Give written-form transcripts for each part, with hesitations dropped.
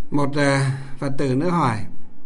Một Phật tử nữa hỏi: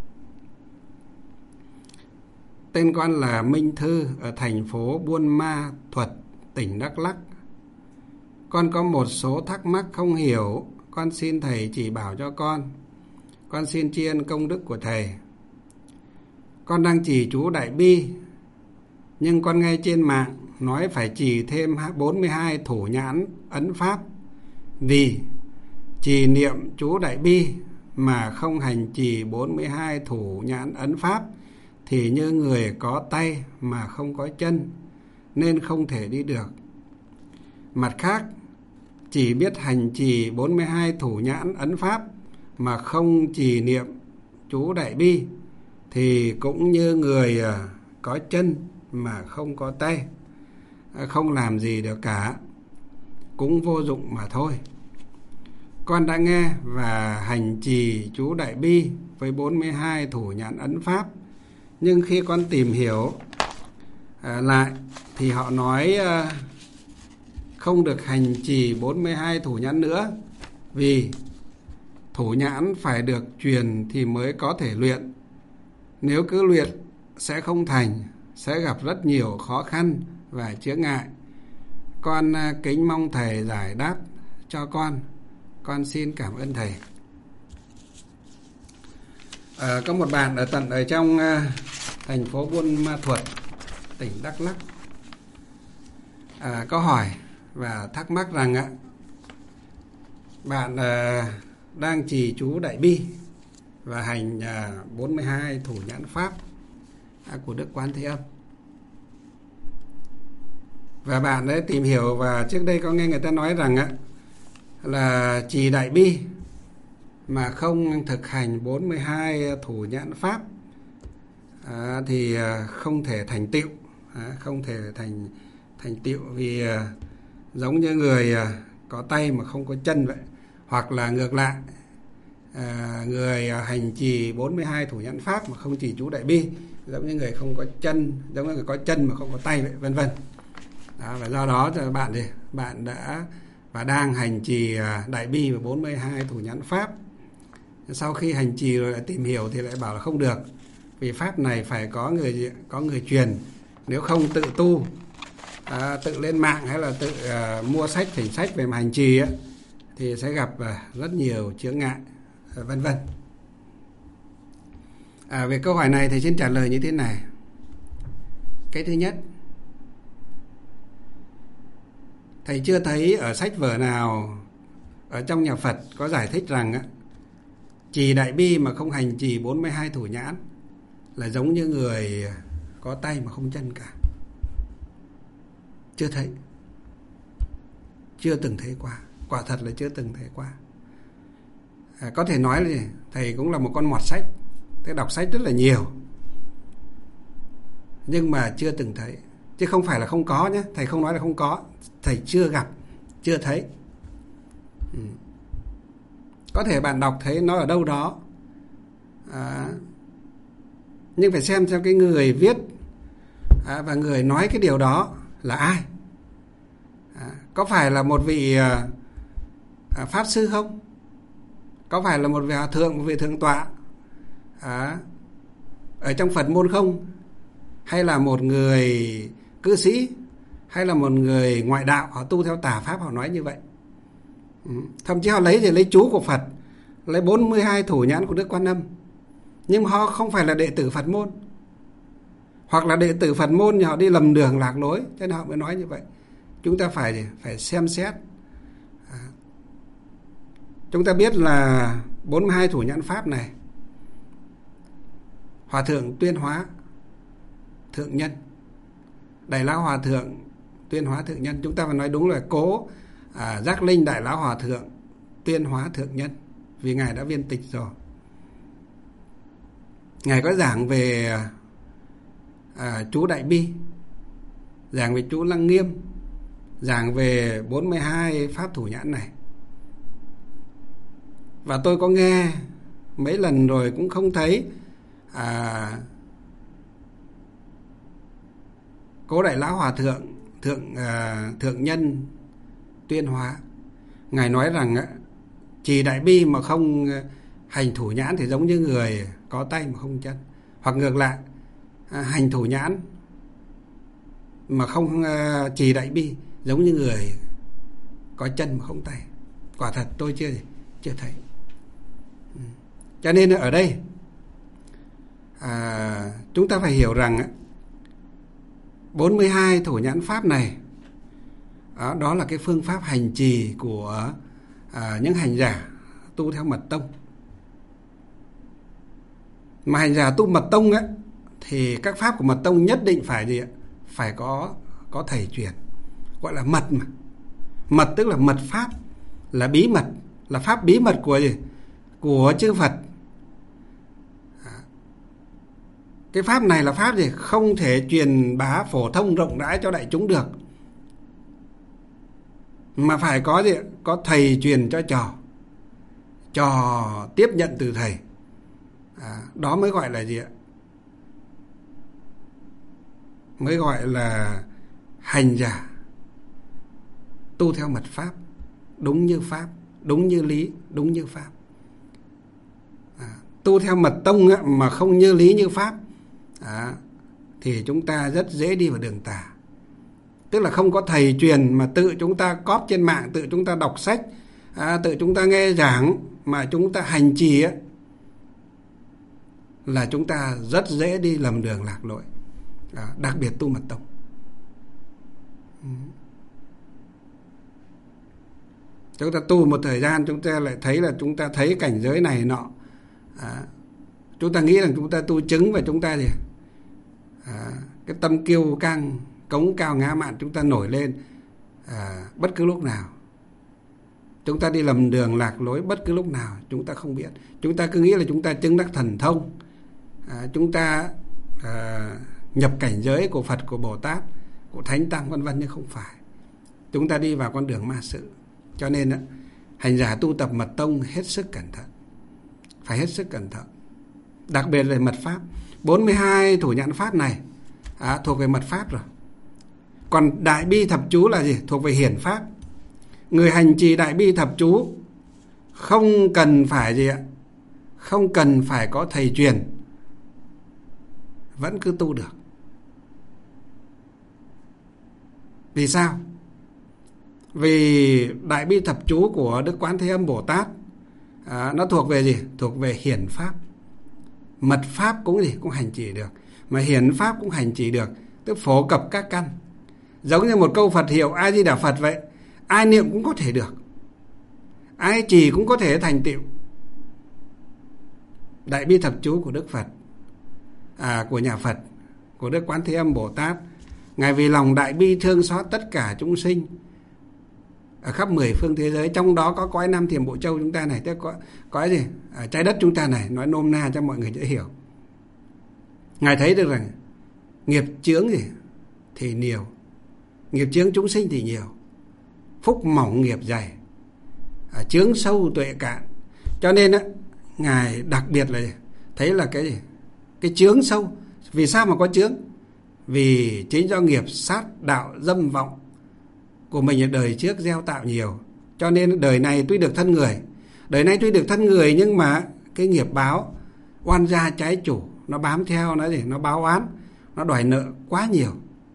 tên con là Minh Thư ở thành phố Buôn Ma Thuột, tỉnh Đắk Lắk. Con có một số thắc mắc không hiểu, con xin thầy chỉ bảo cho con. Con xin tri ân công đức của thầy. Con đang trì chú Đại Bi, nhưng con nghe trên mạng nói phải trì thêm 42 thủ nhãn ấn pháp. Vì trì niệm chú Đại Bi mà không hành trì 42 thủ nhãn ấn pháp thì như người có tay mà không có chân, nên không thể đi được. Mặt khác, chỉ biết hành trì 42 thủ nhãn ấn pháp mà không trì niệm chú Đại Bi thì cũng như người có chân mà không có tay, không làm gì được cả, cũng vô dụng mà thôi. Con đã nghe và hành trì chú Đại Bi với 42 thủ nhãn ấn pháp, nhưng khi con tìm hiểu lại thì họ nói không được hành trì 42 thủ nhãn nữa, vì thủ nhãn phải được truyền thì mới có thể luyện. Nếu cứ luyện sẽ không thành, sẽ gặp rất nhiều khó khăn và chướng ngại. Con kính mong thầy giải đáp cho con. Con xin cảm ơn thầy. Có một bạn ở trong thành phố Buôn Ma Thuột, tỉnh Đắk Lắk có hỏi và thắc mắc rằng bạn đang trì chú Đại Bi và hành 42 thủ nhãn pháp của Đức Quán Thế Âm. Và bạn ấy tìm hiểu và trước đây có nghe người ta nói rằng là trì Đại Bi mà không thực hành 42 thủ nhãn pháp thì không thể thành tựu, không thể thành tựu, vì giống như người có tay mà không có chân vậy. Hoặc là ngược lại, người hành trì 42 thủ nhãn pháp mà không trì chú Đại Bi giống như người không có chân, giống như người có chân mà không có tay vậy, vân vân. Và do đó cho bạn đã và đang hành trì Đại Bi và 42 thủ nhãn pháp. Sau khi hành trì rồi lại tìm hiểu thì lại bảo là không được, vì pháp này phải có người truyền. Nếu không tự tu, tự lên mạng hay là tự mua sách, thỉnh sách về mà hành trì thì sẽ gặp rất nhiều chướng ngại, vân vân. Về câu hỏi này thì xin trả lời như thế này. Cái thứ nhất, thầy chưa thấy ở sách vở nào ở trong nhà Phật có giải thích rằng trì Đại Bi mà không hành trì 42 thủ nhãn là giống như người có tay mà không chân cả. Chưa thấy, chưa từng thấy qua, quả thật là chưa từng thấy qua. Có thể nói là thầy cũng là một con mọt sách, thầy đọc sách rất là nhiều, nhưng mà chưa từng thấy. Chứ không phải là không có nhé, thầy không nói là không có, thầy chưa gặp, chưa thấy. Có thể bạn đọc thấy nó ở đâu đó, nhưng phải xem cái người viết và người nói cái điều đó là ai. Có phải là một vị pháp sư không? Có phải là một vị hòa thượng, một vị thượng tọa ở trong Phật môn không? Hay là một người cư sĩ, hay là một người ngoại đạo, họ tu theo tà pháp, họ nói như vậy. Thậm chí họ lấy chú của Phật, lấy 42 thủ nhãn của Đức Quan Âm, nhưng họ không phải là đệ tử Phật môn, hoặc là đệ tử Phật môn thì họ đi lầm đường lạc lối, cho nên họ mới nói như vậy. Chúng ta phải xem xét. Chúng ta biết là 42 thủ nhãn pháp này, Hòa thượng Tuyên Hóa Thượng Nhân, Đại Lão Hòa thượng Tuyên Hóa Thượng Nhân, chúng ta phải nói đúng là Cố Giác Linh Đại Lão Hòa thượng Tuyên Hóa Thượng Nhân, vì ngài đã viên tịch rồi. Ngài có giảng về chú Đại Bi, giảng về chú Lăng Nghiêm, giảng về 42 pháp thủ nhãn này. Và tôi có nghe mấy lần rồi cũng không thấy Cố Đại Lão Hòa thượng Thượng Nhân Tuyên Hóa, ngài nói rằng trì Đại Bi mà không Hành thủ nhãn thì giống như người có tay mà không chân. Hoặc ngược lại, hành thủ nhãn mà không trì đại bi, giống như người có chân mà không tay. Quả thật tôi chưa thấy. Cho nên ở đây chúng ta phải hiểu rằng 42 thủ nhãn pháp này, đó là cái phương pháp hành trì của những hành giả tu theo mật tông. Mà hành giả tu mật tông ấy, thì các pháp của mật tông nhất định phải gì ạ? Phải có thầy truyền, gọi là mật mà. Mật tức là mật pháp, là bí mật, là pháp bí mật của gì? Của chư Phật. Cái pháp này là pháp gì? Không thể truyền bá phổ thông rộng rãi cho đại chúng được, mà phải có gì? Có thầy truyền cho trò tiếp nhận từ thầy. Đó mới gọi là gì ạ? Mới gọi là hành giả tu theo mật pháp, đúng như pháp, đúng như lý, đúng như pháp. Tu theo mật tông mà không như lý như pháp thì chúng ta rất dễ đi vào đường tà. Tức là không có thầy truyền mà tự chúng ta cóp trên mạng, tự chúng ta đọc sách, tự chúng ta nghe giảng mà chúng ta hành trì ấy, là chúng ta rất dễ đi lầm đường lạc lối. Đặc biệt tu mật tông. Chúng ta tu một thời gian, chúng ta lại thấy là chúng ta thấy cảnh giới này nọ. Chúng ta nghĩ rằng chúng ta tu chứng và chúng ta gì? Cái tâm kiêu căng, cống cao ngã mạn chúng ta nổi lên bất cứ lúc nào. Chúng ta đi lầm đường lạc lối bất cứ lúc nào chúng ta không biết. Chúng ta cứ nghĩ là chúng ta chứng đắc thần thông, chúng ta nhập cảnh giới của Phật, của Bồ Tát, của Thánh Tăng vân vân, nhưng không phải. Chúng ta đi vào con đường ma sự. Cho nên hành giả tu tập mật tông hết sức cẩn thận, phải hết sức cẩn thận. Đặc biệt là mật pháp. 42 thủ nhãn pháp này thuộc về mật pháp rồi. Còn đại bi thập chú là gì? Thuộc về hiển pháp. Người hành trì đại bi thập chú không cần phải gì ạ? Không cần phải có thầy truyền, vẫn cứ tu được. Vì sao? Vì đại bi thập chú của Đức Quán Thế Âm Bồ Tát nó thuộc về gì? Thuộc về hiển pháp. Mật pháp cũng gì? Cũng hành trì được. Mà hiển pháp cũng hành trì được, tức phổ cập các căn. Giống như một câu Phật hiệu A Di Đà Phật vậy, ai niệm cũng có thể được, ai trì cũng có thể thành tựu. Đại bi thập chú của Đức Phật, của nhà Phật, của Đức Quán Thế Âm Bồ Tát, Ngài vì lòng đại bi thương xót tất cả chúng sinh ở khắp 10 phương thế giới, trong đó có cõi Nam Thiểm Bộ Châu chúng ta này, tức cõi gì? Trái đất chúng ta này, nói nôm na cho mọi người dễ hiểu. Ngài thấy được rằng nghiệp chướng gì thì nhiều, nghiệp chướng chúng sinh thì nhiều, phúc mỏng nghiệp dày, chướng sâu tuệ cạn. Cho nên Ngài đặc biệt là thấy là cái gì? Cái chướng sâu. Vì sao mà có chướng? Vì chính do nghiệp sát đạo dâm vọng của mình ở đời trước gieo tạo nhiều. Cho nên đời này tuy được thân người, nhưng mà cái nghiệp báo oan gia trái chủ nó bám theo, nó báo oán, nó đòi nợ quá nhiều.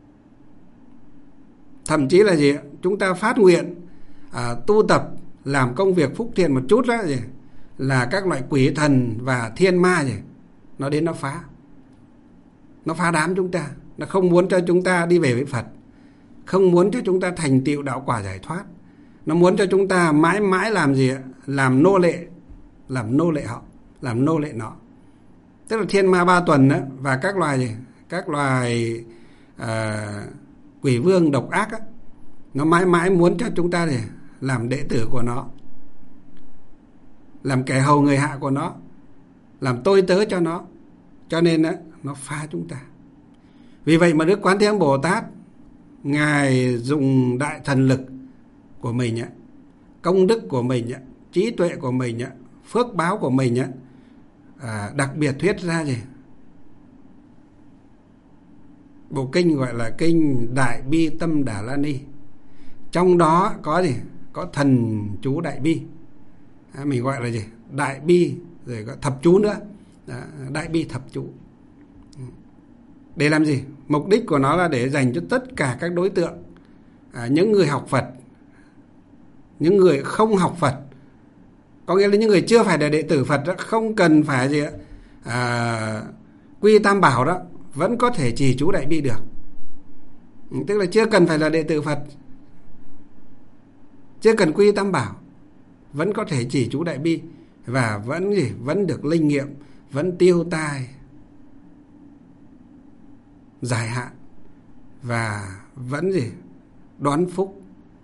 Thậm chí là gì? Chúng ta phát nguyện tu tập làm công việc phúc thiện một chút đó gì? Là các loại quỷ thần và thiên ma gì? Nó đến nó phá đám chúng ta. Nó không muốn cho chúng ta đi về với Phật, không muốn cho chúng ta thành tựu đạo quả giải thoát. Nó muốn cho chúng ta mãi mãi làm gì? Làm nô lệ họ, làm nô lệ nó. Tức là thiên ma ba tuần đó, và các loài gì? Các loài quỷ vương độc ác đó, nó mãi mãi muốn cho chúng ta gì? Làm đệ tử của nó, làm kẻ hầu người hạ của nó, làm tôi tớ cho nó. Cho nên nó phá chúng ta. Vì vậy mà Đức Quán Thế Âm Bồ Tát, Ngài dùng đại thần lực của mình, công đức của mình, trí tuệ của mình, phước báo của mình, đặc biệt thuyết ra gì? Bộ kinh gọi là kinh Đại Bi Tâm Đà La Ni. Trong đó có gì? Có thần chú đại bi. Mình gọi là gì? Đại bi rồi có thập chú nữa. Đó, đại bi thập chú. Để làm gì? Mục đích của nó là để dành cho tất cả các đối tượng, những người học Phật, những người không học Phật, có nghĩa là những người chưa phải là đệ tử Phật đó, không cần phải gì quy tam bảo đó, vẫn có thể trì chú đại bi được. Tức là chưa cần phải là đệ tử Phật, chưa cần quy tam bảo, vẫn có thể trì chú đại bi và vẫn được linh nghiệm, vẫn tiêu tai dài hạn và vẫn đoán phúc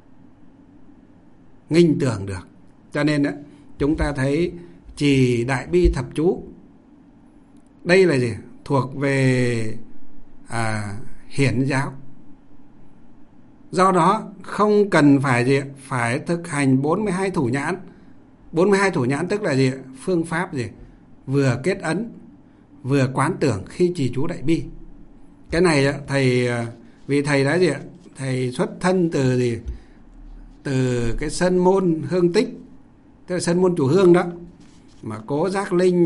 nghinh tường được. Cho nên đó, chúng ta thấy trì đại bi thập chú đây là thuộc về hiển giáo. Do đó không cần phải thực hành 42 thủ nhãn. 42 thủ nhãn tức là phương pháp vừa kết ấn vừa quán tưởng khi trì chú đại bi. Cái này thầy, vì thầy đã thầy xuất thân từ cái sơn môn Hương Tích, tức là sơn môn Chùa Hương đó, mà Cố Giác Linh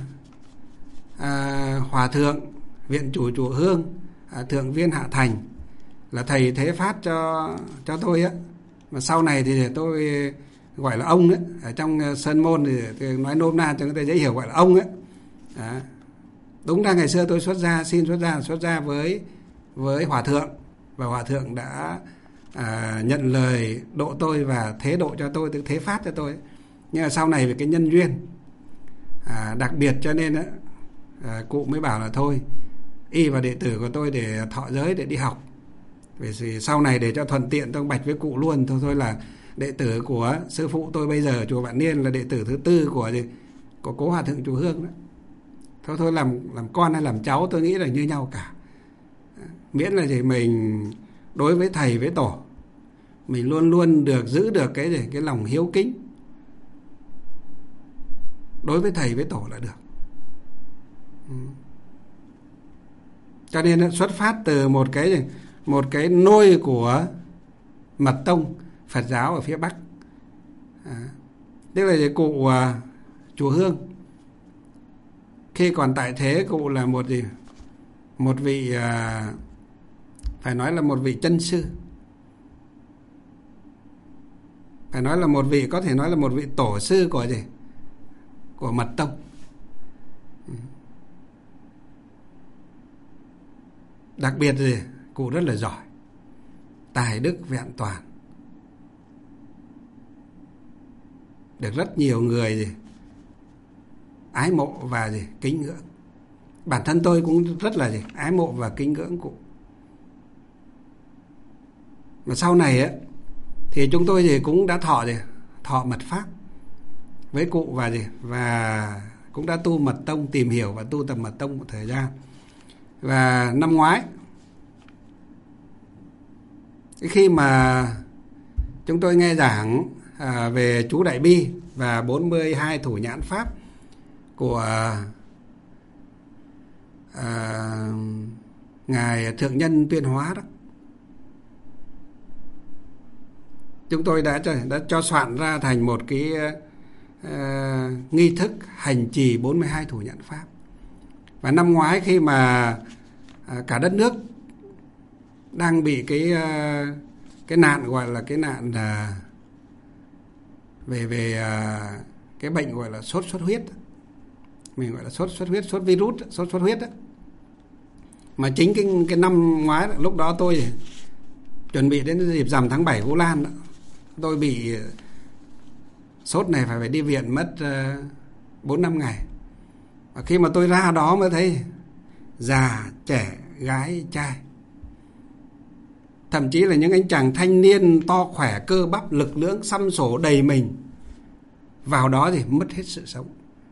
Hòa thượng viện chủ Chùa Hương, Thượng Viên Hạ Thành là thầy thế phát cho tôi á. Mà sau này thì tôi gọi là ông đấy, ở trong sơn môn thì nói nôm na cho người ta dễ hiểu, gọi là ông ấy. Đúng ra ngày xưa tôi xin xuất gia với hòa thượng, và hòa thượng đã nhận lời độ tôi và thế độ cho tôi, tức thế phát cho tôi. Nhưng mà sau này vì cái nhân duyên đặc biệt cho nên cụ mới bảo là thôi y vào đệ tử của tôi để thọ giới, để đi học. Vì sau này để cho thuận tiện tôi bạch với cụ luôn, thôi là đệ tử của sư phụ tôi bây giờ chùa Vạn Niên là đệ tử thứ tư của Cố Hòa Thượng Chùa Hương đó. Thôi làm con hay làm cháu tôi nghĩ là như nhau cả. Miễn là mình đối với thầy với tổ mình luôn luôn được giữ được cái lòng hiếu kính đối với thầy với tổ là được. Cho nên xuất phát từ một cái nôi của mật tông Phật giáo ở phía Bắc, tức là cụ Chùa Hương khi còn tại thế, cụ là một vị phải nói là một vị chân sư, phải nói là một vị, có thể nói là một vị tổ sư của mật tông. Đặc biệt cụ rất là giỏi, tài đức vẹn toàn, được rất nhiều người ái mộ và kính ngưỡng. Bản thân tôi cũng rất là ái mộ và kính ngưỡng cụ. Mà sau này thì chúng tôi cũng đã thọ mật pháp với cụ và cũng đã tu mật tông, tìm hiểu và tu tập mật tông một thời gian. Và năm ngoái khi mà chúng tôi nghe giảng về chú đại bi và 42 thủ nhãn pháp của ngài Thượng Nhân Tuyên Hóa đó, chúng tôi đã cho soạn ra thành một cái nghi thức hành trì 42 thủ nhãn pháp. Và năm ngoái khi mà cả đất nước đang bị cái nạn gọi là cái nạn về cái bệnh gọi là sốt xuất huyết, mình gọi là sốt xuất huyết, sốt virus, sốt xuất huyết đó. Mà chính cái năm ngoái đó, lúc đó tôi chuẩn bị đến dịp rằm tháng 7 Vu Lan đó, tôi bị sốt này phải đi viện mất 4-5 ngày. Và khi mà tôi ra đó mới thấy già, trẻ, gái, trai, thậm chí là những anh chàng thanh niên to khỏe, cơ bắp, lực lưỡng, xăm sổ đầy mình, vào đó thì mất hết sự sống.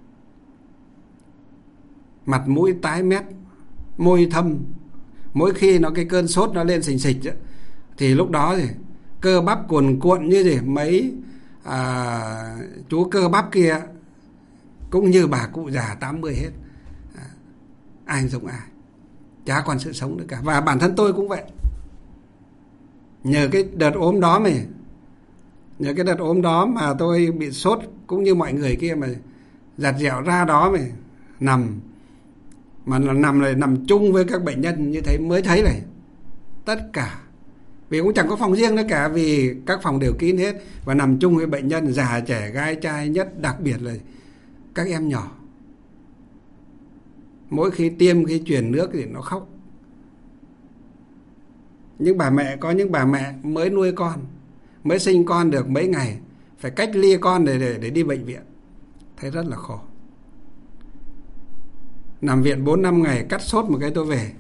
Mặt mũi tái mét, môi thâm. Mỗi khi cái cơn sốt nó lên xình xịch thì lúc đó thì cơ bắp cuồn cuộn như mấy chú cơ bắp kia cũng như bà cụ già 80 hết. Ai giống ai, chả còn sự sống nữa cả. Và bản thân tôi cũng vậy. Nhờ cái đợt ốm đó mà tôi bị sốt cũng như mọi người kia, mà giặt dẹo ra đó mà nằm, mà nằm lại nằm chung với các bệnh nhân như thế mới thấy này. Tất cả, vì cũng chẳng có phòng riêng nữa cả, vì các phòng đều kín hết, và nằm chung với bệnh nhân già trẻ gái trai, nhất đặc biệt là các em nhỏ. Mỗi khi tiêm, khi truyền nước thì nó khóc. Những bà mẹ, có những bà mẹ mới nuôi con, mới sinh con được mấy ngày, phải cách ly con để đi bệnh viện. Thấy rất là khổ. Nằm viện 4-5 ngày, cắt sốt một cái tôi về.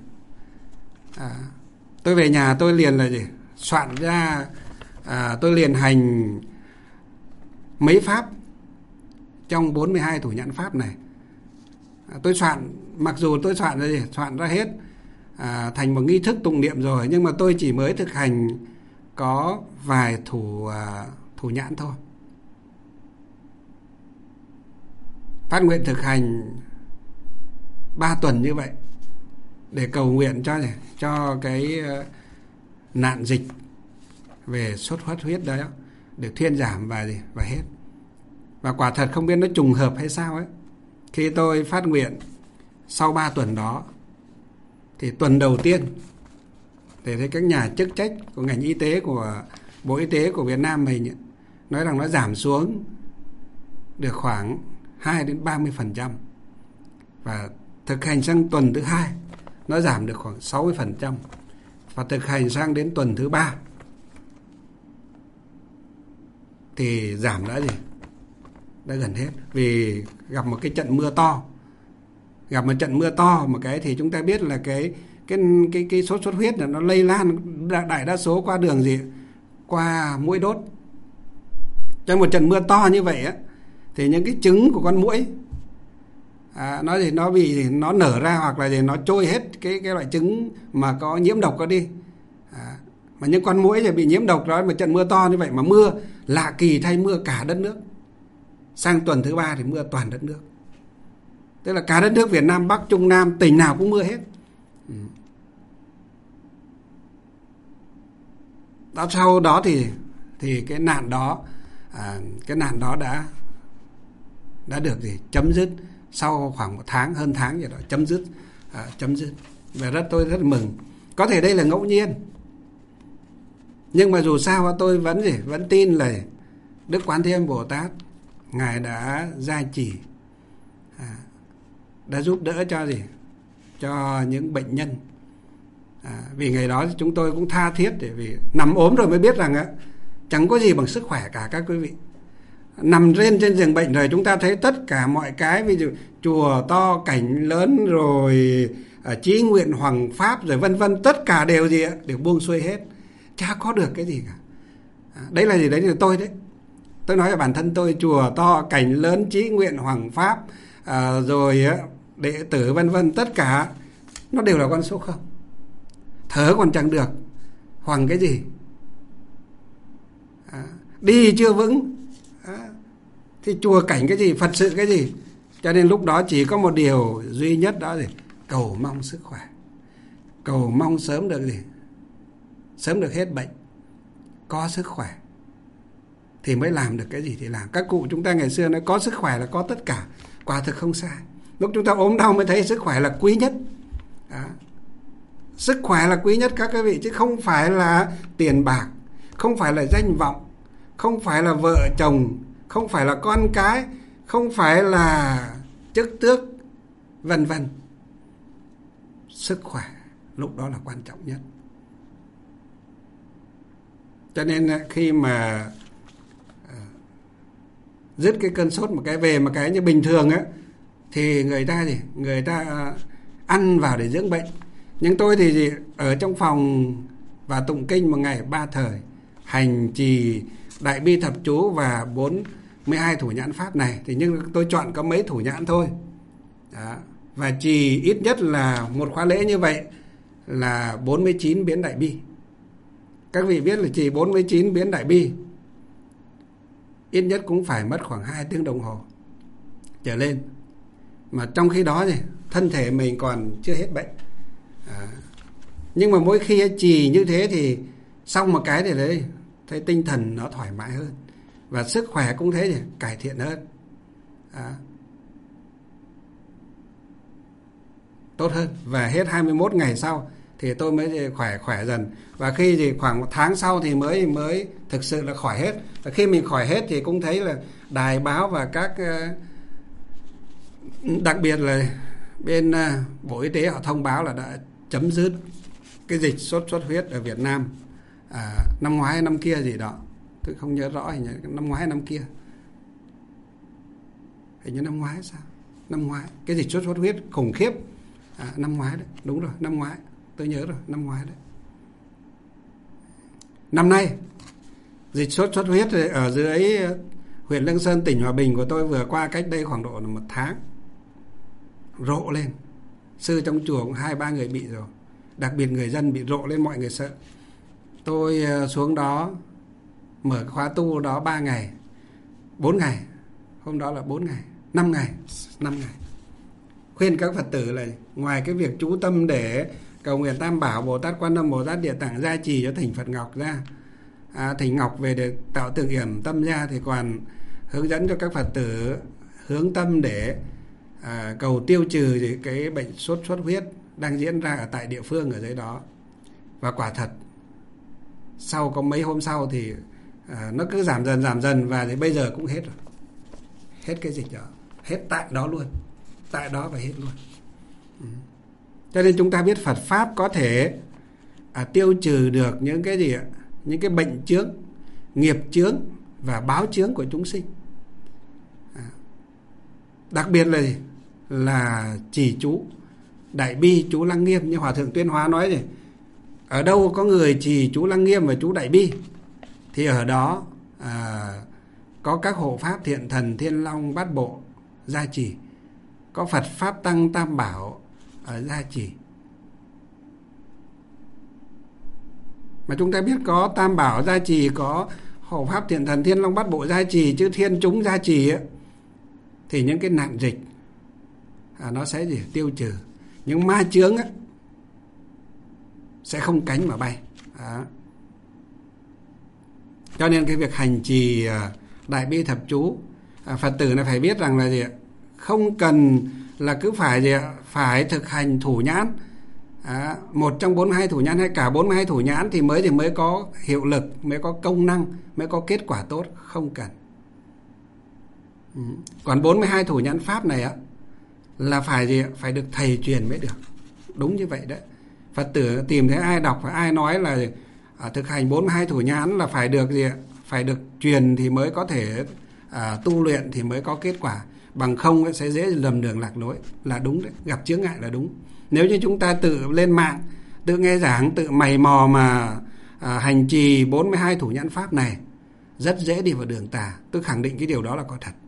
Tôi về nhà tôi liền là gì? Soạn ra, tôi liền hành mấy pháp trong 42 thủ nhãn pháp này. Tôi soạn, mặc dù tôi soạn ra gì? Soạn ra hết thành một nghi thức tụng niệm rồi, nhưng mà tôi chỉ mới thực hành có vài thủ nhãn thôi. Phát nguyện thực hành 3 tuần như vậy để cầu nguyện cho cái nạn dịch về sốt xuất huyết đó được thuyên giảm và hết. Và quả thật không biết nó trùng hợp hay sao ấy, khi tôi phát nguyện sau 3 tuần đó, thì tuần đầu tiên để thấy các nhà chức trách của ngành y tế, của Bộ Y tế của Việt Nam mình nói rằng nó giảm xuống được khoảng 2-30%. Và thực hành sang tuần thứ 2 nó giảm được khoảng 60%. Và thực hành sang đến tuần thứ 3 thì giảm đã gần hết. Vì gặp một cái trận mưa to. Gặp một trận mưa to một cái thì chúng ta biết là cái sốt xuất huyết là nó lây lan đại đa số qua đường qua muỗi đốt. Trong một trận mưa to như vậy á, thì những cái trứng của con muỗi nó nở ra, hoặc là nó trôi hết cái loại trứng mà có nhiễm độc có đi. Mà những con muỗi thì bị nhiễm độc đó, một trận mưa to như vậy mà mưa lạ kỳ thay, mưa cả đất nước. Sang tuần thứ 3 thì mưa toàn đất nước, tức là cả đất nước Việt Nam, Bắc Trung Nam, tỉnh nào cũng mưa hết. Đó, sau đó thì cái nạn đó đã được chấm dứt sau khoảng 1 tháng, hơn tháng vậy đó, chấm dứt. Và tôi rất mừng. Có thể đây là ngẫu nhiên, nhưng mà dù sao tôi vẫn tin là Đức Quán Thế Âm Bồ Tát Ngài đã gia trì, đã giúp đỡ cho những bệnh nhân. Vì ngày đó chúng tôi cũng tha thiết, vì nằm ốm rồi mới biết rằng chẳng có gì bằng sức khỏe cả các quý vị. Nằm trên giường bệnh rồi chúng ta thấy tất cả mọi cái, ví dụ chùa to, cảnh lớn, rồi chí nguyện hoằng pháp, rồi vân vân, tất cả đều đều buông xuôi hết, chả có được cái gì cả. Đấy là gì? Đấy là tôi đấy. Tôi nói về bản thân tôi, chùa to, cảnh lớn, chí nguyện hoằng pháp, rồi đệ tử vân vân, tất cả nó đều là con số không. Thở còn chẳng được, hoằng cái gì? Đi chưa vững, thì chùa cảnh cái gì, Phật sự cái gì? Cho nên lúc đó chỉ có một điều duy nhất, đó là cầu mong sức khỏe, cầu mong sớm được hết bệnh, có sức khỏe thì mới làm được cái gì thì làm. Các cụ chúng ta ngày xưa nói có sức khỏe là có tất cả, quả thực không sai. Lúc chúng ta ốm đau mới thấy sức khỏe là quý nhất. Sức khỏe là quý nhất các quý vị, chứ không phải là tiền bạc, không phải là danh vọng, không phải là vợ chồng, không phải là con cái, không phải là chức tước, vân vân. Sức khỏe lúc đó là quan trọng nhất. Cho nên khi mà dứt cái cơn sốt một cái, về một cái như bình thường á, thì người ta ăn vào để dưỡng bệnh. Nhưng tôi thì ở trong phòng và tụng kinh một ngày 3 thời, hành trì đại bi thập chú và 42 thủ nhãn pháp này, thì nhưng tôi chọn có mấy thủ nhãn thôi. Đó. Và trì ít nhất là một khóa lễ như vậy là 49 biến đại bi. Các vị biết là trì 49 biến đại bi ít nhất cũng phải mất khoảng 2 tiếng đồng hồ trở lên. Mà trong khi đó thì thân thể mình còn chưa hết bệnh. Nhưng mà mỗi khi trì như thế thì xong một cái thì đấy, thấy tinh thần nó thoải mái hơn, và sức khỏe cũng thế, cải thiện hơn. tốt hơn. Và hết 21 ngày sau thì tôi mới khỏe dần. Và khi thì khoảng 1 tháng sau thì mới thực sự là khỏi hết. Và khi mình khỏi hết thì cũng thấy là đài báo và các đặc biệt là bên Bộ Y tế họ thông báo là đã chấm dứt cái dịch sốt xuất huyết ở Việt Nam năm ngoái hay năm kia gì đó, tôi không nhớ rõ, hình như năm ngoái hay năm kia, hình như năm ngoái sao, năm ngoái cái dịch sốt xuất huyết khủng khiếp, năm ngoái đấy, đúng rồi, năm ngoái, tôi nhớ rồi, năm ngoái đấy. Năm nay dịch sốt xuất huyết ở dưới huyện Lương Sơn, tỉnh Hòa Bình của tôi vừa qua cách đây khoảng độ 1 tháng, rộ lên. Sư trong chùa cũng 2-3 người bị rồi, đặc biệt người dân bị rộ lên, mọi người sợ. Tôi xuống đó mở khóa tu đó 3 ngày 4 ngày, hôm đó là 4 ngày 5 ngày khuyên các Phật tử là ngoài cái việc chú tâm để cầu nguyện Tam Bảo, Bồ Tát Quan Âm, Bồ Tát Địa Tạng gia trì cho thỉnh Phật Ngọc ra, thỉnh Ngọc về để tạo tượng yểm tâm ra, thì còn hướng dẫn cho các Phật tử hướng tâm để cầu tiêu trừ cái bệnh sốt xuất huyết đang diễn ra ở tại địa phương ở dưới đó. Và quả thật sau có mấy hôm sau thì nó cứ giảm dần và thì bây giờ cũng hết rồi, hết cái dịch đó, hết tại đó luôn, tại đó và hết luôn. Cho nên chúng ta biết Phật pháp có thể tiêu trừ được những cái gì ạ, những cái bệnh chướng, nghiệp chướng và báo chướng của chúng sinh. Đặc biệt là gì? Là trì chú Đại Bi, chú Lăng Nghiêm. Như Hòa Thượng Tuyên Hóa nói gì, ở đâu có người trì chú Lăng Nghiêm và chú Đại Bi thì ở đó có các hộ pháp thiện thần Thiên Long Bát Bộ gia trì, có Phật Pháp Tăng Tam Bảo gia trì. Mà chúng ta biết có Tam Bảo gia trì, có hộ pháp thiện thần Thiên Long Bát Bộ gia trì, chứ thiên chúng gia trì ấy, thì những cái nạn dịch nó sẽ tiêu trừ, những ma chướng ấy, sẽ không cánh mà bay. Cho nên cái việc hành trì Đại Bi thập chú, Phật tử này phải biết rằng là gì ạ? Không cần là cứ phải gì ạ? Phải thực hành thủ nhãn, một trong 42 thủ nhãn hay cả 42 thủ nhãn thì mới có hiệu lực, mới có công năng, mới có kết quả tốt. Không cần. Còn 42 thủ nhãn pháp này á là phải gì ạ? Phải được thầy truyền mới được. Đúng như vậy đấy. Phật tử tìm thấy ai đọc và ai nói là thực hành 42 thủ nhãn là phải được gì ạ? Phải được truyền thì mới có thể tu luyện thì mới có kết quả. Bằng không sẽ dễ lầm đường lạc lối. Là đúng đấy, gặp chướng ngại là đúng. Nếu như chúng ta tự lên mạng, tự nghe giảng, tự mày mò mà hành trì 42 thủ nhãn pháp này, rất dễ đi vào đường tà. Tôi khẳng định cái điều đó là có thật.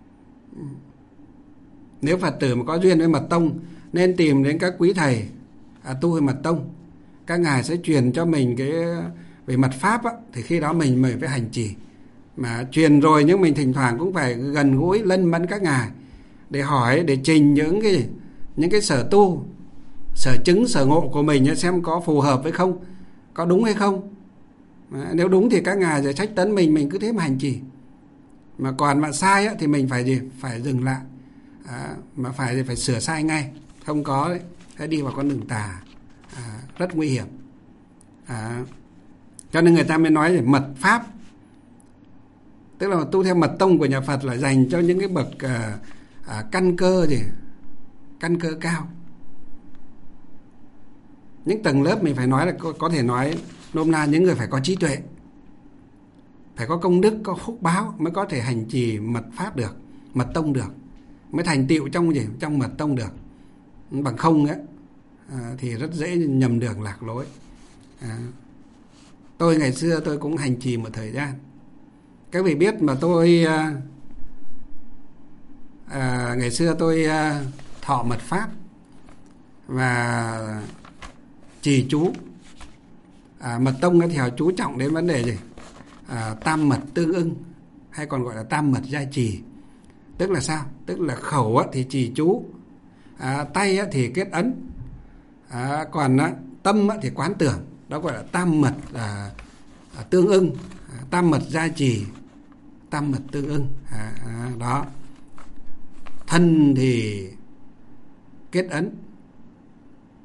Nếu Phật tử mà có duyên với mật tông, nên tìm đến các quý thầy tu về mật tông. Các ngài sẽ truyền cho mình cái về mật pháp á, thì khi đó mình mới phải hành trì. Mà truyền rồi nhưng mình thỉnh thoảng cũng phải gần gũi lân mẫn các ngài để hỏi, để trình những cái sở tu, sở chứng, sở ngộ của mình xem có phù hợp với không, có đúng hay không. Nếu đúng thì các ngài sẽ trách tấn mình cứ thế mà hành trì. Mà còn mà sai á, thì mình phải gì? Phải dừng lại. Mà phải sửa sai ngay. Không có đấy, sẽ đi vào con đường tà, rất nguy hiểm. Cho nên người ta mới nói là mật pháp, tức là tu theo mật tông của nhà Phật là dành cho những cái bậc căn cơ căn cơ cao. Những tầng lớp mình phải nói là có thể nói nôm na những người phải có trí tuệ, phải có công đức, có phúc báo mới có thể hành trì mật pháp được, mật tông được, mới thành tựu trong mật tông được. Bằng không ấy, thì rất dễ nhầm đường lạc lối. Tôi ngày xưa tôi cũng hành trì một thời gian. Các vị biết mà tôi ngày xưa tôi thọ mật pháp và trì chú. Mật tông thì họ chú trọng đến vấn đề gì? Tam mật tương ưng, hay còn gọi là tam mật gia trì. Tức là sao? Tức là khẩu thì trì chú, tay thì kết ấn, còn tâm thì quán tưởng. Đó gọi là tam mật tương ưng, tam mật gia trì, tam mật tương ưng. Đó. Thân thì kết ấn,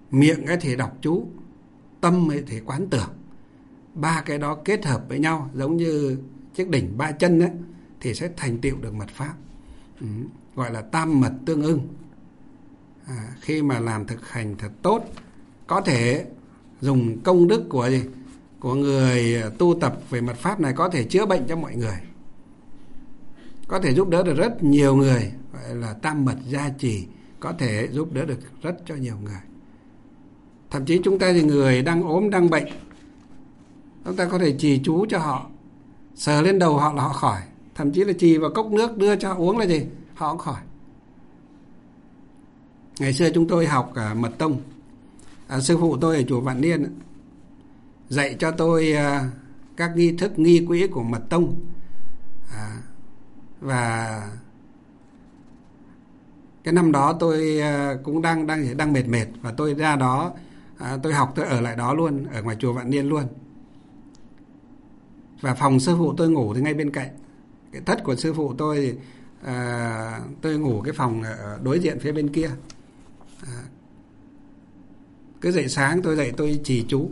miệng ấy thì đọc chú, tâm ấy thì quán tưởng. Ba cái đó kết hợp với nhau giống như chiếc đỉnh ba chân ấy, thì sẽ thành tựu được mật pháp. Gọi là tam mật tương ưng. Khi mà làm thực hành thật tốt, có thể dùng công đức của gì? Của người tu tập về mật pháp này có thể chữa bệnh cho mọi người, có thể giúp đỡ được rất nhiều người. Gọi là tam mật gia trì, có thể giúp đỡ được rất cho nhiều người. Thậm chí chúng ta thì người đang ốm, đang bệnh, chúng ta có thể trì chú cho họ, sờ lên đầu họ là họ khỏi. Thậm chí là trì vào cốc nước đưa cho họ uống là gì? Họ cũng khỏi. Ngày xưa chúng tôi học mật tông, sư phụ tôi ở chùa Vạn Niên dạy cho tôi các nghi thức nghi quỹ của mật tông. Và cái năm đó tôi cũng đang mệt và tôi ra đó, tôi học, tôi ở lại đó luôn, ở ngoài chùa Vạn Niên luôn. Và phòng sư phụ tôi ngủ thì ngay bên cạnh. Cái thất của sư phụ tôi ngủ cái phòng đối diện phía bên kia. Cứ dậy sáng tôi dậy tôi trì chú.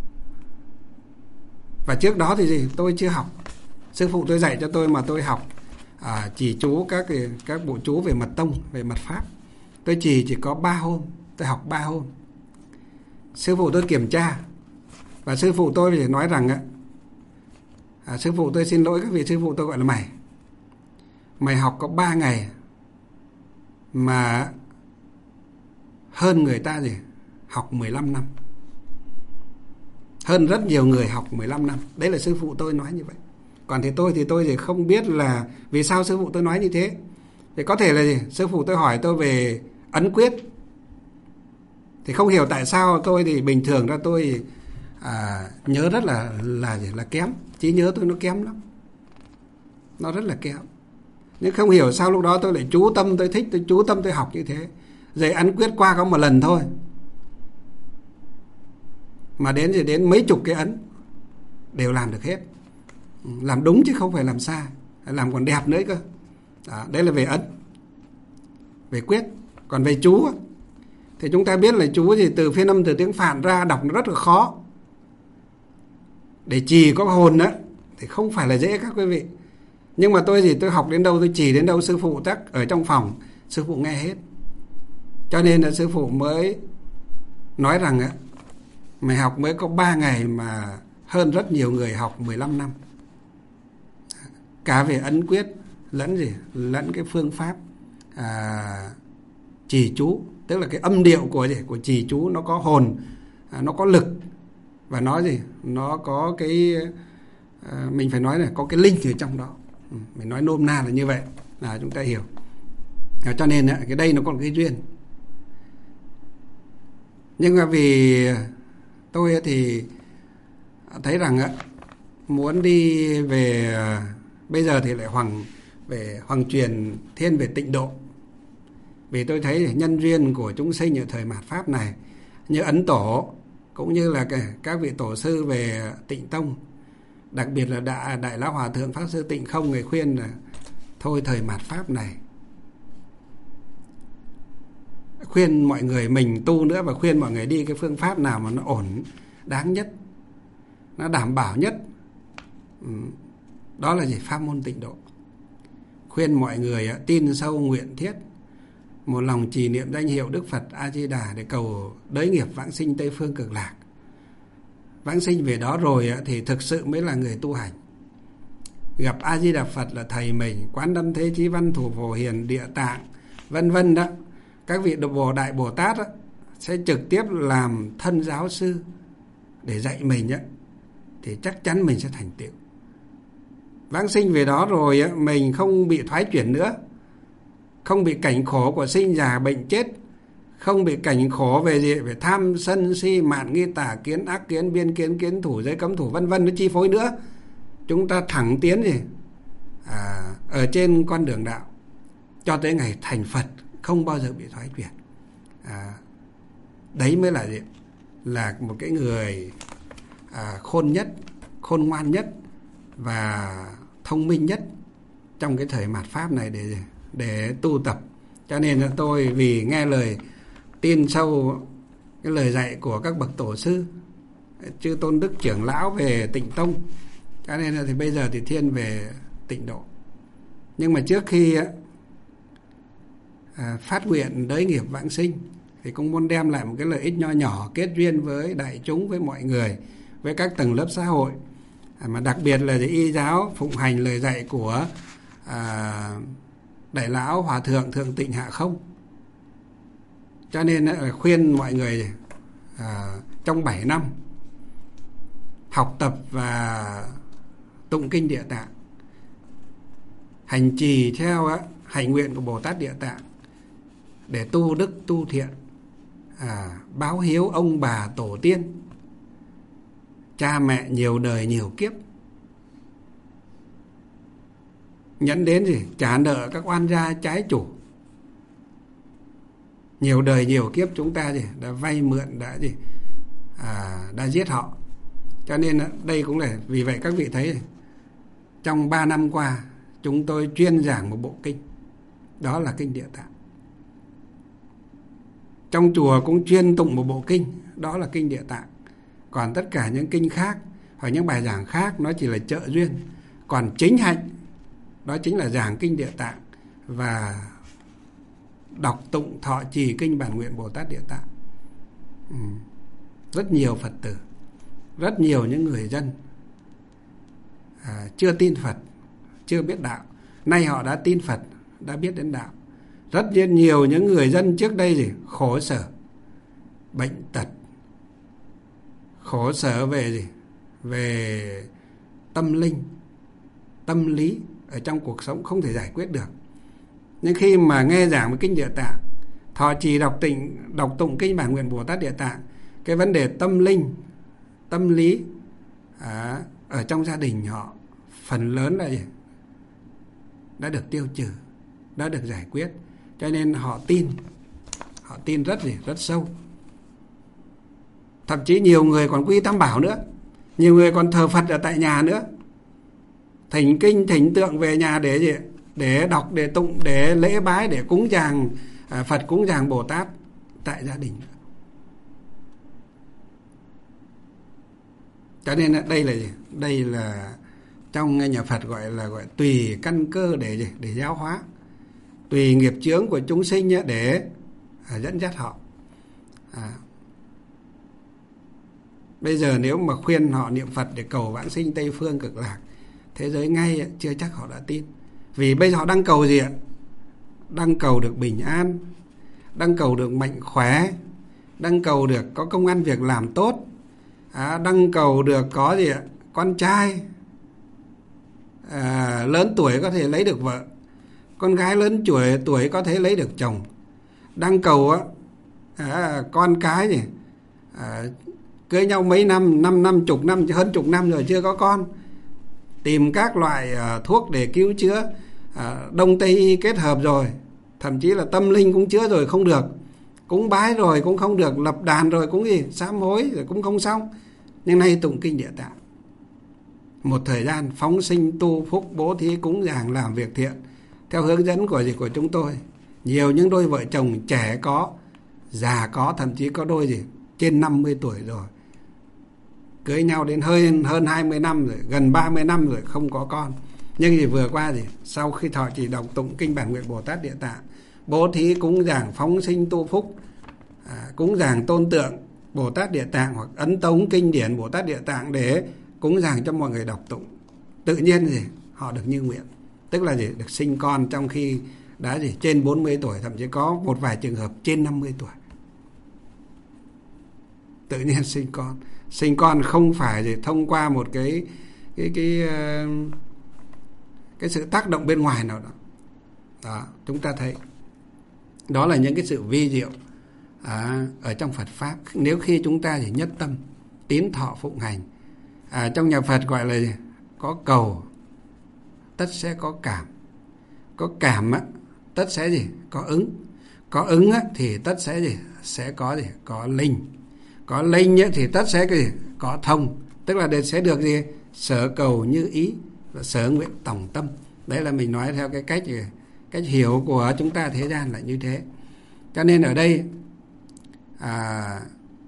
Và trước đó thì gì? Tôi chưa học. Sư phụ tôi dạy cho tôi mà tôi học trì chú các bộ chú về mật tông, về mật pháp. Tôi trì chỉ có 3 hôm, tôi học 3 hôm. Sư phụ tôi kiểm tra và sư phụ tôi thì nói rằng sư phụ tôi xin lỗi các vị, sư phụ tôi gọi là mày học có 3 ngày mà hơn người ta gì học 15 năm, hơn rất nhiều người học 15 năm. Đấy là sư phụ tôi nói như vậy. Còn thì tôi thì không biết là vì sao sư phụ tôi nói như thế. Thì có thể là gì? Sư phụ tôi hỏi tôi về ấn quyết, thì không hiểu tại sao tôi thì bình thường ra tôi nhớ rất là kém. Trí nhớ tôi nó kém lắm, nó rất là kém. Nhưng không hiểu sao lúc đó tôi lại chú tâm, tôi thích, tôi chú tâm tôi học như thế. Dạy ấn quyết qua có một lần thôi mà đến mấy chục cái ấn đều làm được hết. Làm đúng chứ không phải làm sai, làm còn đẹp nữa cơ. Đấy là về ấn, về quyết. Còn về chú thì chúng ta biết là chú thì từ phiên âm từ tiếng Phạn ra đọc nó rất là khó. Để trì có hồn thì không phải là dễ các quý vị. Nhưng mà tôi học đến đâu, tôi trì đến đâu, sư phụ chắc ở trong phòng sư phụ nghe hết. Cho nên là sư phụ mới nói rằng mày học mới có 3 ngày mà hơn rất nhiều người học 15 năm. Cả về ấn quyết lẫn cái phương pháp trì chú, tức là cái âm điệu của trì chú nó có hồn, nó có lực, và nó có cái mình phải nói là có cái linh ở trong đó. Mình nói nôm na là như vậy là chúng ta hiểu. Cho nên cái đây nó còn cái duyên. Nhưng mà vì tôi thì thấy rằng muốn đi về, bây giờ thì lại hoàng truyền thiên về tịnh độ. Vì tôi thấy nhân duyên của chúng sinh ở thời mạt Pháp này, như Ấn Tổ cũng như là các vị tổ sư về Tịnh Tông, đặc biệt là Đại Lão Hòa Thượng Pháp Sư Tịnh Không, người khuyên là thôi thời mạt Pháp này, khuyên mọi người mình tu nữa, và khuyên mọi người đi cái phương pháp nào mà nó ổn, đáng nhất, nó đảm bảo nhất. Đó là gì? Pháp môn tịnh độ. Khuyên mọi người tin sâu nguyện thiết, một lòng trì niệm danh hiệu Đức Phật A Di Đà để cầu đới nghiệp vãng sinh Tây Phương Cực Lạc. Vãng sinh về đó rồi thì thực sự mới là người tu hành. Gặp A Di Đà Phật là thầy mình, Quán Đâm Thế Chí Văn Thủ Phổ Hiền Địa Tạng vân vân đó, các vị Đại Bồ Tát sẽ trực tiếp làm thân giáo sư để dạy mình thì chắc chắn mình sẽ thành tựu. Vãng sinh về đó rồi mình không bị thoái chuyển nữa, không bị cảnh khổ của sinh già bệnh chết, không bị cảnh khổ về gì, về tham sân si mạn nghi tà kiến ác kiến biên kiến kiến thủ giới cấm thủ vân vân nó chi phối nữa. Chúng ta thẳng tiến ở trên con đường đạo cho tới ngày thành Phật, không bao giờ bị thoái chuyển. Đấy mới là gì? Là một cái người khôn nhất, khôn ngoan nhất và thông minh nhất trong cái thời mạt Pháp này để tu tập. Cho nên là tôi vì nghe lời tin sâu cái lời dạy của các bậc tổ sư, chư tôn đức trưởng lão về tịnh tông, cho nên là thì bây giờ thì thiên về tịnh độ. Nhưng mà trước khi phát nguyện đới nghiệp vãng sinh thì cũng muốn đem lại một cái lợi ích nho nhỏ, kết duyên với đại chúng, với mọi người, với các tầng lớp xã hội, mà đặc biệt là y giáo phụng hành lời dạy của Đại lão Hòa thượng Thượng Tịnh Hạ Không. Cho nên khuyên mọi người trong 7 năm học tập và tụng kinh Địa Tạng, hành trì theo hạnh nguyện của Bồ Tát Địa Tạng để tu đức tu thiện, báo hiếu ông bà tổ tiên, cha mẹ nhiều đời nhiều kiếp, nhẫn đến trả nợ các oan gia trái chủ. Nhiều đời nhiều kiếp chúng ta đã vay mượn, đã giết họ. Cho nên đây cũng là vì vậy các vị thấy trong 3 năm qua chúng tôi chuyên giảng một bộ kinh, đó là kinh Địa Tạng. Trong chùa cũng chuyên tụng một bộ kinh, đó là kinh Địa Tạng. Còn tất cả những kinh khác hoặc những bài giảng khác nó chỉ là trợ duyên. Còn chính hạnh đó chính là giảng kinh Địa Tạng và đọc tụng thọ trì kinh Bản Nguyện Bồ Tát Địa Tạng. Rất nhiều Phật tử, rất nhiều những người dân chưa tin Phật, chưa biết đạo, nay họ đã tin Phật, đã biết đến đạo. Rất nhiều những người dân trước đây khổ sở, bệnh tật, khổ sở về về tâm linh, tâm lý ở trong cuộc sống không thể giải quyết được. Nhưng khi mà nghe giảng về kinh Địa Tạng, thọ trì đọc tụng kinh Bản Nguyện Bồ Tát Địa Tạng, cái vấn đề tâm linh, tâm lý ở trong gia đình họ phần lớn là đã được tiêu trừ, đã được giải quyết. Cho nên họ tin rất sâu. Thậm chí nhiều người còn quy Tam Bảo nữa, nhiều người còn thờ Phật ở tại nhà nữa, thỉnh kinh thỉnh tượng về nhà để đọc, để tụng, để lễ bái, để cúng dường Phật, cúng dường Bồ Tát tại gia đình. Cho nên đây là trong nhà Phật gọi tùy căn cơ để giáo hóa, tùy nghiệp chướng của chúng sinh để dẫn dắt họ. Bây giờ nếu mà khuyên họ niệm Phật để cầu vãng sinh Tây Phương Cực Lạc, thế giới ngay chưa chắc họ đã tin. Vì bây giờ họ đang cầu gì ạ? Đang cầu được bình an, đang cầu được mạnh khỏe, đang cầu được có công ăn việc làm tốt, đang cầu được có con trai lớn tuổi có thể lấy được vợ, con gái lớn tuổi có thể lấy được chồng, đang cầu con cái cưới nhau mấy năm, 5 năm, chục năm, hơn chục năm rồi chưa có con, tìm các loại thuốc để cứu chữa, Đông Tây y kết hợp rồi, thậm chí là tâm linh cũng chữa rồi không được, cúng bái rồi cũng không được, lập đàn rồi cũng sám hối rồi cũng không xong. Nhưng nay tụng kinh Địa Tạng, một thời gian phóng sinh tu phúc, bố thí cúng dường, làm việc thiện theo hướng dẫn của chúng tôi. Nhiều những đôi vợ chồng trẻ có, già có, thậm chí có đôi trên 50 tuổi rồi, cưới nhau đến hơn 20 năm rồi, gần 30 năm rồi không có con. Nhưng vừa qua sau khi thọ trì đọc tụng kinh Bản Nguyện Bồ Tát Địa Tạng, bố thí cúng dường phóng sinh tu phúc, cúng dường tôn tượng Bồ Tát Địa Tạng hoặc ấn tống kinh điển Bồ Tát Địa Tạng để cúng dường cho mọi người đọc tụng, tự nhiên họ được như nguyện. Tức là được sinh con trong khi đã trên 40 tuổi, thậm chí có một vài trường hợp trên 50 tuổi. Tự nhiên sinh con không phải thông qua một cái sự tác động bên ngoài nào đó. Chúng ta thấy đó là những cái sự vi diệu ở trong Phật pháp. Nếu khi chúng ta chỉ nhất tâm tín thọ phụng hành, trong nhà Phật gọi là có cầu tất sẽ có cảm, có cảm tất sẽ có ứng, có ứng thì tất sẽ có linh, có linh thì tất sẽ có thông. Tức là sẽ được sở cầu như ý và sở nguyện tổng tâm. Đấy là mình nói theo cái cách hiểu của chúng ta thế gian là như thế. Cho nên ở đây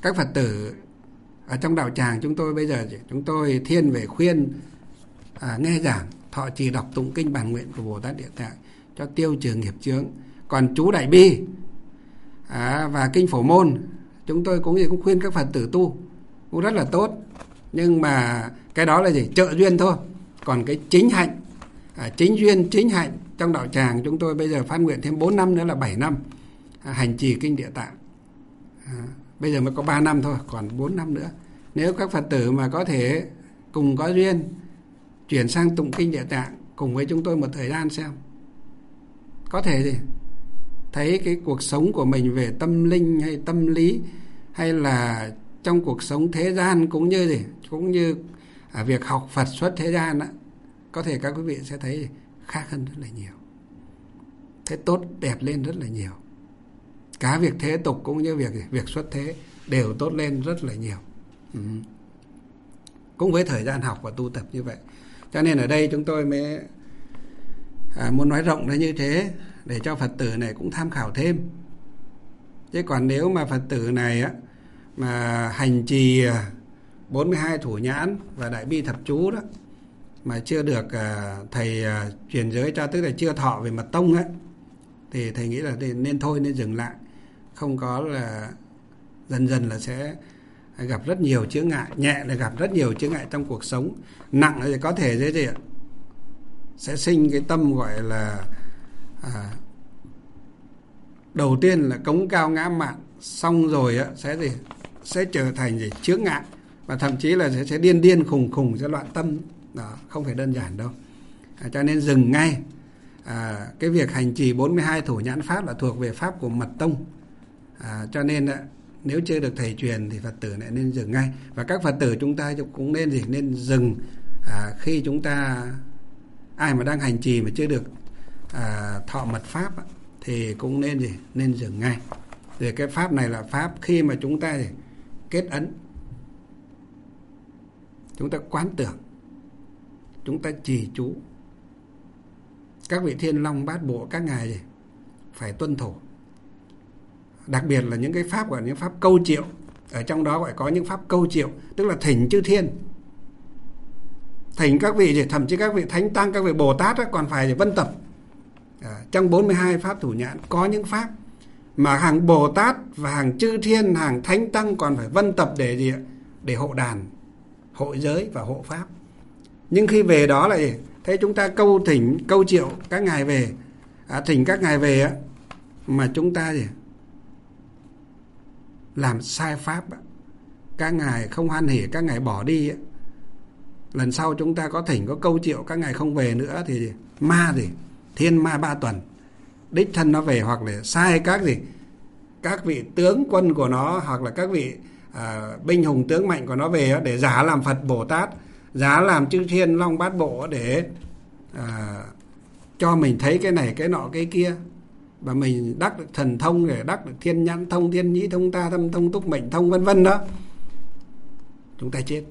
các Phật tử ở trong đạo tràng chúng tôi bây giờ chúng tôi thiên về khuyên nghe giảng, thọ trì đọc tụng kinh bản nguyện của Bồ Tát Địa Tạng cho tiêu trừ nghiệp chướng. Còn chú Đại Bi và kinh Phổ Môn chúng tôi cũng khuyên các Phật tử tu cũng rất là tốt. Nhưng mà cái đó là gì? Trợ duyên thôi. Còn cái chính hạnh, chính duyên, chính hạnh trong đạo tràng chúng tôi bây giờ phát nguyện thêm 4 năm nữa là 7 năm hành trì kinh Địa Tạng. Bây giờ mới có 3 năm thôi, còn 4 năm nữa. Nếu các Phật tử mà có thể cùng có duyên chuyển sang tụng kinh Địa Tạng cùng với chúng tôi một thời gian xem, có thể gì thấy cái cuộc sống của mình về tâm linh hay tâm lý, hay là trong cuộc sống thế gian cũng như việc học Phật xuất thế gian đó, có thể các quý vị sẽ thấy khác hơn rất là nhiều, thế tốt đẹp lên rất là nhiều. Cả việc thế tục cũng như việc xuất thế đều tốt lên rất là nhiều. Cũng với thời gian học và tu tập như vậy. Cho nên ở đây chúng tôi mới muốn nói rộng ra như thế để cho Phật tử này cũng tham khảo thêm. Chứ còn nếu mà Phật tử này mà hành trì 42 thủ nhãn và đại bi thập chú đó mà chưa được thầy truyền giới cho, tức là chưa thọ về mật tông ấy, thì thầy nghĩ là nên thôi, nên dừng lại. Không có là dần dần là sẽ gặp rất nhiều chướng ngại, nhẹ là gặp rất nhiều chướng ngại trong cuộc sống, nặng thì có thể gì ạ, sẽ sinh cái tâm gọi là đầu tiên là cống cao ngã mạn, xong rồi sẽ trở thành chướng ngại, và thậm chí là sẽ điên khùng sẽ loạn tâm. Đó, không phải đơn giản đâu. Cho nên dừng ngay. Cái việc hành trì 42 thủ nhãn pháp là thuộc về pháp của mật tông. Cho nên nếu chưa được thầy truyền thì Phật tử lại nên dừng ngay. Và các Phật tử chúng ta cũng nên dừng khi chúng ta, ai mà đang hành trì mà chưa được thọ mật pháp thì cũng nên dừng ngay. Rồi cái pháp này là pháp khi mà chúng ta kết ấn, chúng ta quán tưởng, chúng ta trì chú. Các vị Thiên Long Bát Bộ các ngài phải tuân thủ. Đặc biệt là những cái pháp gọi là những pháp câu triệu. Ở trong đó gọi có những pháp câu triệu, tức là thỉnh chư thiên, thỉnh các vị, thậm chí các vị Thánh Tăng, các vị Bồ Tát còn phải vân tập. Trong 42 pháp thủ nhãn có những pháp mà hàng Bồ Tát và hàng chư thiên, hàng Thánh Tăng còn phải vân tập để hộ đàn, hộ giới và hộ pháp. Nhưng khi về đó lại thấy chúng ta câu triệu các ngài về, thỉnh các ngài về mà chúng ta làm sai pháp, các ngài không hoan hỉ, các ngài bỏ đi, lần sau chúng ta có thỉnh có câu triệu các ngài không về nữa thì thiên ma 3 tuần đích thân nó về, hoặc là sai các vị tướng quân của nó, hoặc là các vị binh hùng tướng mạnh của nó về để giả làm Phật Bồ Tát, giả làm chư Thiên Long Bát Bộ để cho mình thấy cái này cái nọ cái kia, và mình đắc được thần thông, để đắc được thiên nhãn thông, thiên nhĩ thông, ta thâm thông, túc mệnh thông, vân vân đó, chúng ta chết,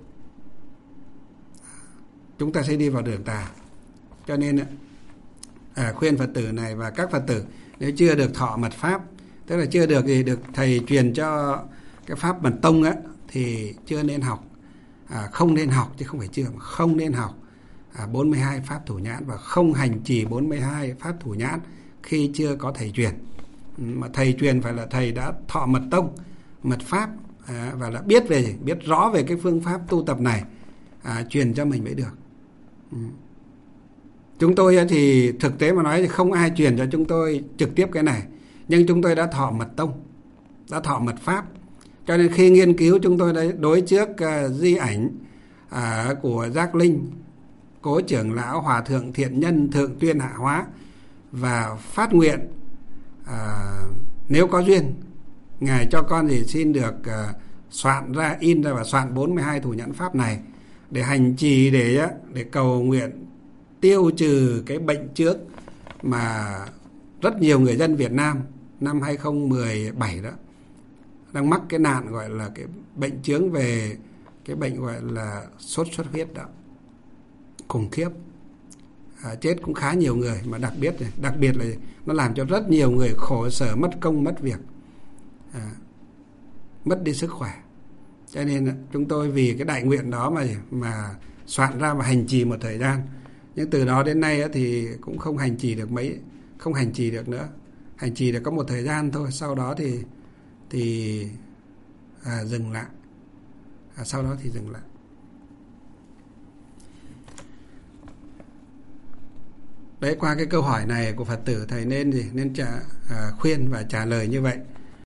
chúng ta sẽ đi vào đường tà. Cho nên khuyên Phật tử này và các Phật tử nếu chưa được thọ mật pháp, tức là chưa được thầy truyền cho cái pháp mật tông thì chưa nên học, không nên học, chứ không phải chưa, không nên học 42 pháp thủ nhãn và không hành trì 42 pháp thủ nhãn khi chưa có thầy truyền. Mà thầy truyền phải là thầy đã thọ mật tông, mật pháp, và đã biết rõ về cái phương pháp tu tập này, truyền cho mình mới được. Chúng tôi thì thực tế mà nói thì không ai truyền cho chúng tôi trực tiếp cái này, nhưng chúng tôi đã thọ mật tông, đã thọ mật pháp. Cho nên khi nghiên cứu chúng tôi đã đối trước di ảnh của Giác Linh, Cố Trưởng Lão Hòa Thượng Thiện Nhân Thượng Tuyên Hạ Hóa, và phát nguyện nếu có duyên ngài cho con thì xin được soạn ra, in ra và soạn 42 thủ nhãn pháp này để hành trì, để cầu nguyện tiêu trừ cái bệnh chướng mà rất nhiều người dân Việt Nam năm 2017 đó đang mắc cái nạn gọi là cái bệnh chướng về cái bệnh gọi là sốt xuất huyết đó, khủng khiếp. Chết cũng khá nhiều người, mà đặc biệt là nó làm cho rất nhiều người khổ sở, mất công mất việc, mất đi sức khỏe. Cho nên chúng tôi vì cái đại nguyện đó mà soạn ra và hành trì một thời gian. Nhưng từ đó đến nay thì cũng không hành trì được nữa. Hành trì được có một thời gian thôi, sau đó thì dừng lại. Sau đó thì dừng lại. Đấy, qua cái câu hỏi này của Phật tử, thầy nên khuyên và trả lời như vậy.